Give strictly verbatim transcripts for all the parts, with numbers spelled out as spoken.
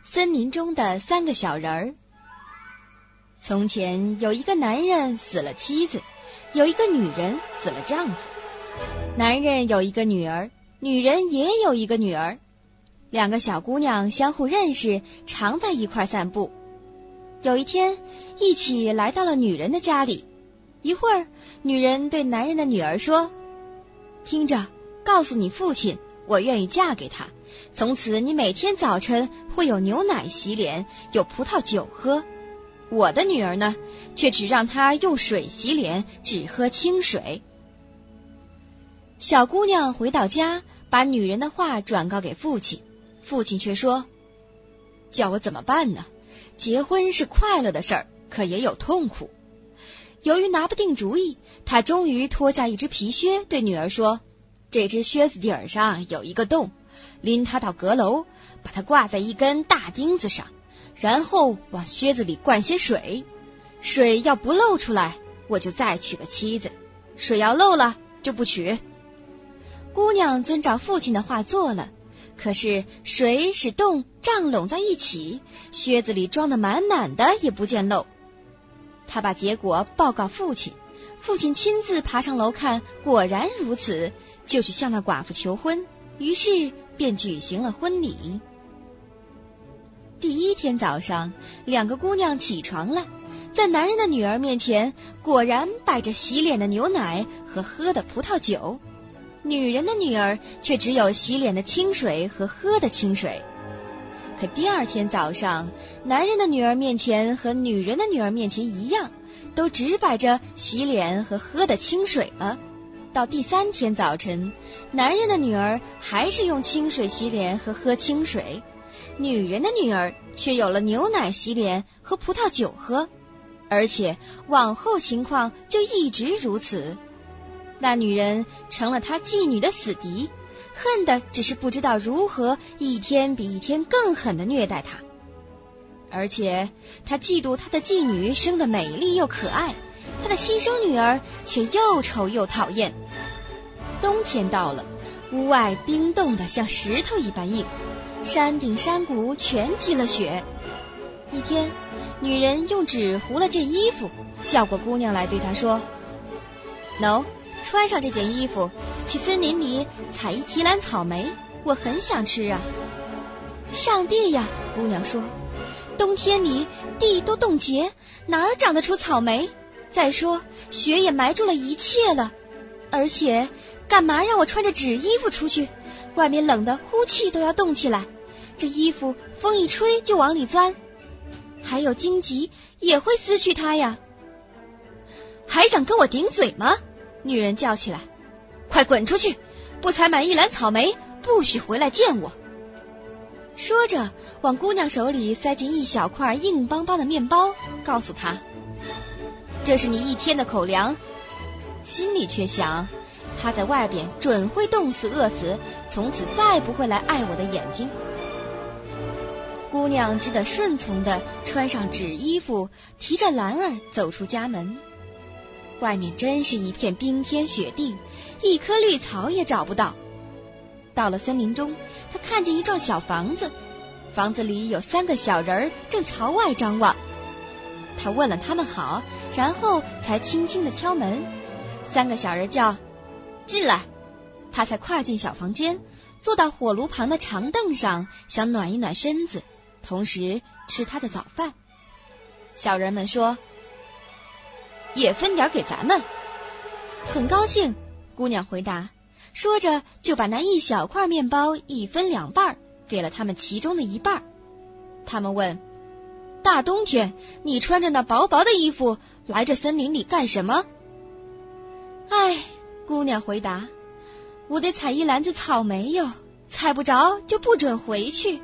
森林中的三个小人儿。从前有一个男人死了妻子，有一个女人死了丈夫。男人有一个女儿，女人也有一个女儿。两个小姑娘相互认识，常在一块散步。有一天，一起来到了女人的家里。一会儿，女人对男人的女儿说：听着，告诉你父亲，我愿意嫁给他，从此你每天早晨会有牛奶洗脸，有葡萄酒喝。我的女儿呢，却只让她用水洗脸，只喝清水。小姑娘回到家，把女人的话转告给父亲，父亲却说：叫我怎么办呢？结婚是快乐的事儿，可也有痛苦。由于拿不定主意，他终于脱下一只皮靴，对女儿说：这只靴子底儿上有一个洞，拎它到阁楼，把它挂在一根大钉子上，然后往靴子里灌些水，水要不漏出来，我就再娶个妻子；水要漏了，就不娶。姑娘遵照父亲的话做了，可是水使洞胀拢在一起，靴子里装得满满的，也不见漏。他把结果报告父亲，父亲亲自爬上楼看，果然如此，就去向那寡妇求婚，于是便举行了婚礼。第一天早上，两个姑娘起床了，在男人的女儿面前，果然摆着洗脸的牛奶和喝的葡萄酒，女人的女儿却只有洗脸的清水和喝的清水。可第二天早上，男人的女儿面前和女人的女儿面前一样，都只摆着洗脸和喝的清水了。到第三天早晨，男人的女儿还是用清水洗脸和喝清水，女人的女儿却有了牛奶洗脸和葡萄酒喝，而且往后情况就一直如此。那女人成了她妓女的死敌，恨的只是不知道如何一天比一天更狠地虐待她。而且她嫉妒她的妓女生得美丽又可爱，她的亲生女儿却又丑又讨厌。冬天到了，屋外冰冻得像石头一般硬，山顶山谷全积了雪。一天，女人用纸糊了件衣服，叫过姑娘来对她说：喏，穿上这件衣服，去森林里采一提篮草莓，我很想吃啊。上帝呀，姑娘说，冬天里地都冻结，哪儿长得出草莓？再说雪也埋住了一切了，而且干嘛让我穿着纸衣服出去？外面冷得呼气都要冻起来，这衣服风一吹就往里钻，还有荆棘也会撕去它呀。还想跟我顶嘴吗？女人叫起来，快滚出去，不采满一篮草莓，不许回来见我。说着往姑娘手里塞进一小块硬邦邦的面包，告诉她，这是你一天的口粮。心里却想，她在外边准会冻死饿死，从此再不会来碍我的眼睛。姑娘只得顺从地穿上纸衣服，提着篮儿走出家门。外面真是一片冰天雪地，一棵绿草也找不到。到了森林中，她看见一幢小房子，房子里有三个小人儿正朝外张望。她问了他们好，然后才轻轻地敲门。三个小人叫进来，她才跨进小房间，坐到火炉旁的长凳上，想暖一暖身子，同时吃她的早饭。小人们说，也分点给咱们。很高兴，姑娘回答，说着就把那一小块面包一分两半，给了他们其中的一半。他们问，大冬天你穿着那薄薄的衣服来这森林里干什么？唉，姑娘回答，我得采一篮子草莓哟，采不着就不准回去。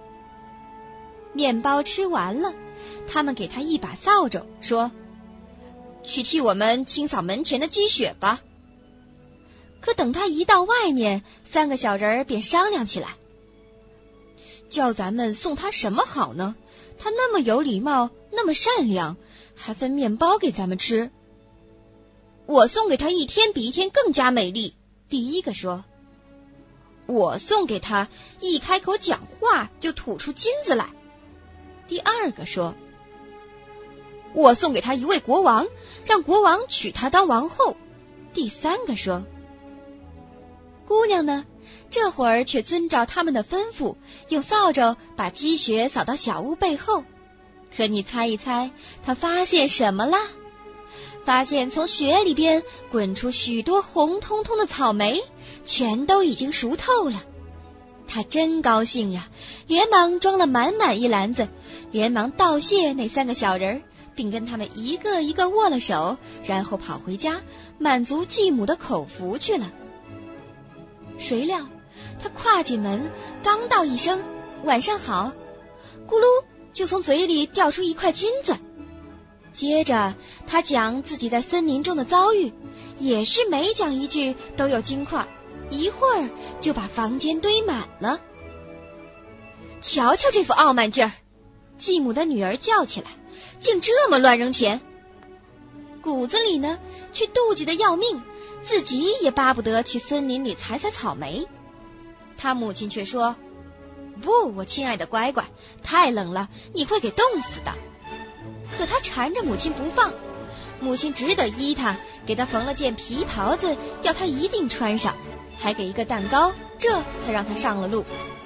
面包吃完了，他们给她一把扫帚，说，去替我们清扫门前的积雪吧。可等他一到外面，三个小人便商量起来，叫咱们送他什么好呢？他那么有礼貌，那么善良，还分面包给咱们吃。我送给他一天比一天更加美丽。第一个说， 我送给他，一开口讲话就吐出金子来。第二个说，我送给他一位国王，让国王娶她当王后。第三个说，姑娘呢，这会儿却遵照他们的吩咐，用扫帚把积雪扫到小屋背后。可你猜一猜，她发现什么啦？发现从雪里边滚出许多红彤彤的草莓，全都已经熟透了。她真高兴呀，连忙装了满满一篮子，连忙道谢那三个小人，并跟他们一个一个握了手，然后跑回家满足继母的口福去了。谁料他跨进门，刚道一声晚上好，咕噜就从嘴里掉出一块金子。接着他讲自己在森林中的遭遇，也是每讲一句都有金块，一会儿就把房间堆满了。瞧瞧这副傲慢劲儿，继母的女儿叫起来，竟这么乱扔钱。骨子里呢，却妒忌的要命，自己也巴不得去森林里采采草莓。他母亲却说，不，我亲爱的乖乖，太冷了，你会给冻死的。可他缠着母亲不放，母亲只得依他，给他缝了件皮袍子，要他一定穿上，还给一个蛋糕，这才让他上了路。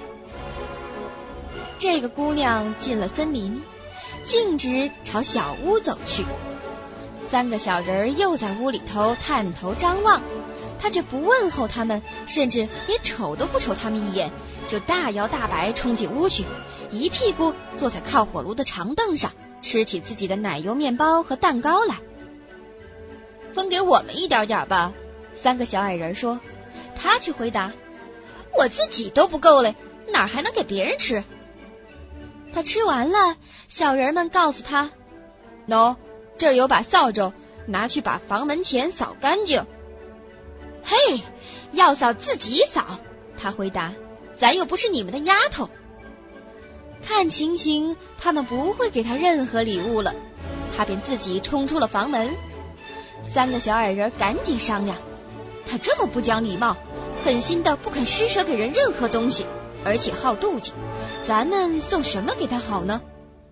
这个姑娘进了森林，径直朝小屋走去。三个小人又在屋里头探头张望，他却不问候他们，甚至连瞅都不瞅他们一眼，就大摇大摆冲进屋去，一屁股坐在靠火炉的长凳上，吃起自己的奶油面包和蛋糕来。分给我们一点点吧，三个小矮人说。他却回答，我自己都不够嘞，哪还能给别人吃？他吃完了，小人们告诉他，喏，这儿有把扫帚，拿去把房门前扫干净。嘿，要扫自己扫，他回答，咱又不是你们的丫头。看情形，他们不会给他任何礼物了，他便自己冲出了房门。三个小矮人赶紧商量，他这么不讲礼貌，狠心的不肯施舍给人任何东西，而且好妒忌，咱们送什么给他好呢？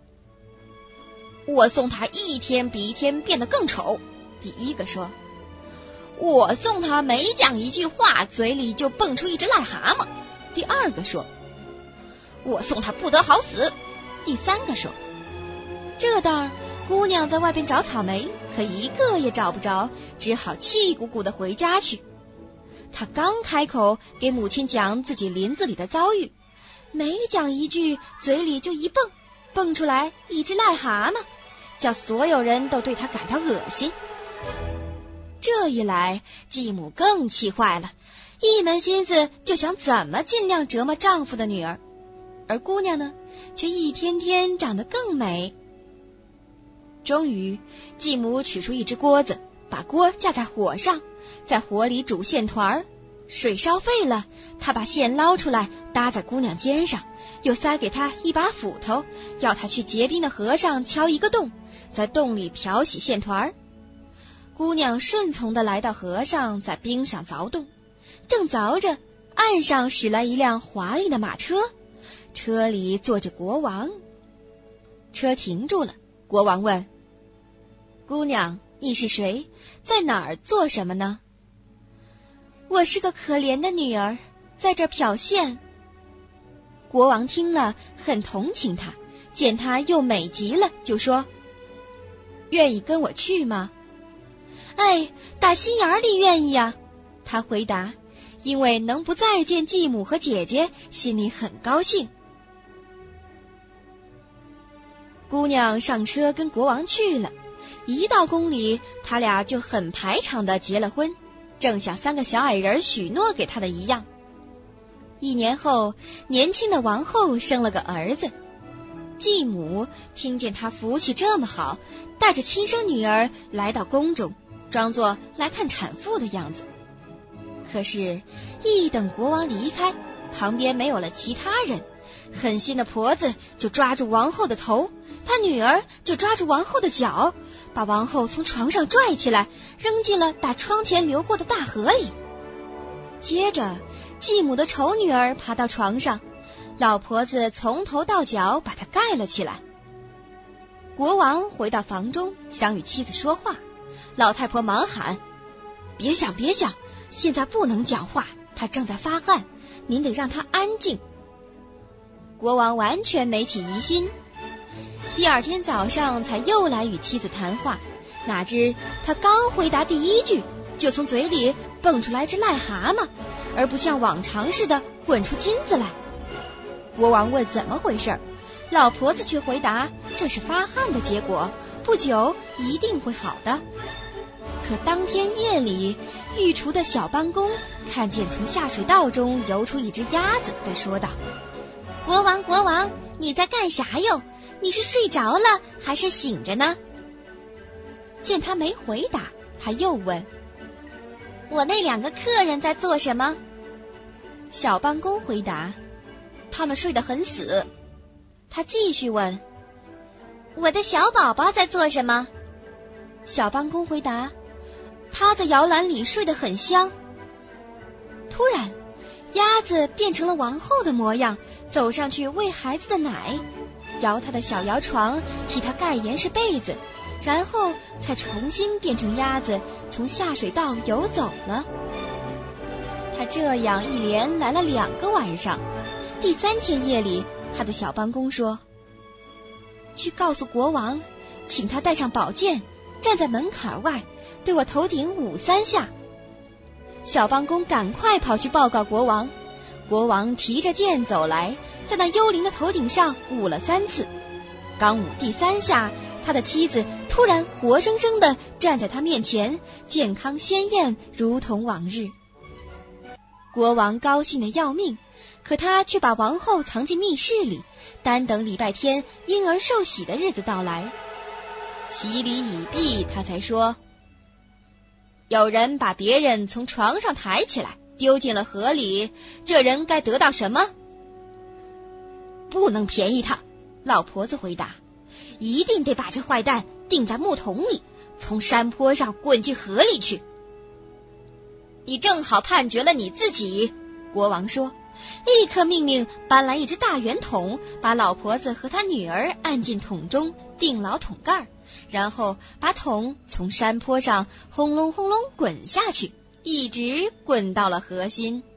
我送他一天比一天变得更丑，第一个说。我送他每讲一句话，嘴里就蹦出一只癞蛤蟆，第二个说。我送他不得好死，第三个说。这当姑娘在外边找草莓，可一个也找不着，只好气鼓鼓的回家去。她刚开口给母亲讲自己林子里的遭遇，每讲一句，嘴里就一蹦，蹦出来一只癞蛤蟆，叫所有人都对她感到恶心。这一来，继母更气坏了，一门心思就想怎么尽量折磨丈夫的女儿，而姑娘呢，却一天天长得更美。终于，继母取出一只锅子，把锅架在火上，在火里煮线团，水烧沸了，她把线捞出来搭在姑娘肩上，又塞给她一把斧头，要她去结冰的河上敲一个洞，在洞里漂洗线团。姑娘顺从地来到河上，在冰上凿洞，正凿着，岸上驶来一辆华丽的马车，车里坐着国王。车停住了，国王问，姑娘，你是谁？在哪儿做什么呢？我是个可怜的女儿，在这漂线。国王听了很同情她，见她又美极了，就说，愿意跟我去吗？哎，打心眼里愿意呀，他回答，因为能不再见继母和姐姐，心里很高兴。姑娘上车跟国王去了，一到宫里，他俩就很排场的结了婚，正像三个小矮人许诺给他的一样。一年后，年轻的王后生了个儿子。继母听见他福气这么好，带着亲生女儿来到宫中，装作来看产妇的样子。可是，一等国王离开，旁边没有了其他人，狠心的婆子就抓住王后的头，她女儿就抓住王后的脚，把王后从床上拽起来，扔进了打窗前流过的大河里。接着， 继母的丑女儿爬到床上，老婆子从头到脚把她盖了起来。国王回到房中，想与妻子说话，老太婆忙喊：别想别想，现在不能讲话，他正在发汗，您得让他安静。国王完全没起疑心，第二天早上才又来与妻子谈话，哪知他刚回答第一句，就从嘴里蹦出来只癞蛤蟆，而不像往常似的滚出金子来。国王问怎么回事，老婆子却回答这是发汗的结果，不久一定会好的。可当天夜里，御厨的小帮工看见从下水道中游出一只鸭子，在说道：国王国王，你在干啥哟？你是睡着了还是醒着呢？见他没回答，他又问：我那两个客人在做什么？小帮工回答：他们睡得很死。他继续问：我的小宝宝在做什么？小帮工回答：他在摇篮里睡得很香。突然，鸭子变成了王后的模样，走上去喂孩子的奶，摇他的小摇床，替他盖严实被子，然后才重新变成鸭子，从下水道游走了。他这样一连来了两个晚上，第三天夜里，他对小帮工说：去告诉国王，请他带上宝剑，站在门槛外，对我头顶舞三下。小帮工赶快跑去报告国王，国王提着剑走来，在那幽灵的头顶上舞了三次。刚舞第三下，他的妻子突然活生生地站在他面前，健康鲜艳，如同往日。国王高兴得要命，可他却把王后藏进密室里，单等礼拜天婴儿受洗的日子到来。洗礼已毕，他才说：有人把别人从床上抬起来，丢进了河里，这人该得到什么？不能便宜他，老婆子回答，一定得把这坏蛋钉在木桶里，从山坡上滚进河里去。你正好判决了你自己，国王说，立刻命令搬来一只大圆桶，把老婆子和她女儿按进桶中，钉牢桶盖，然后把桶从山坡上轰隆轰隆滚下去，一直滚到了河心。